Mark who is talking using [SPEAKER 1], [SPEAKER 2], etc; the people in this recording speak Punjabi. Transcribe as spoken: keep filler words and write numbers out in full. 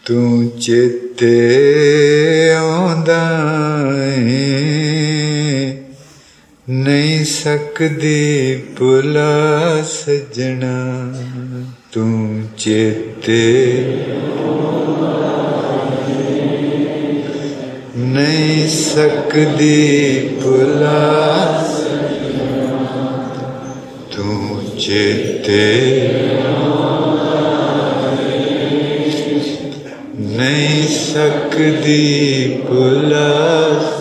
[SPEAKER 1] ਤੂੰ ਚੇਤੇ ਆਉਂਦਾ ਏ, ਨਹੀਂ ਸਕਦੀ ਭੁਲਾ ਸਜਣਾ। ਤੂੰ ਚੇਤੇ ਨਹੀਂ ਸਕਦੀ ਭੁਲਾ ਸਜਣਾ। ਤੂੰ ਚੇਤੇ ਨਹੀਂ ਸਕਦੀ ਭੁਲਾ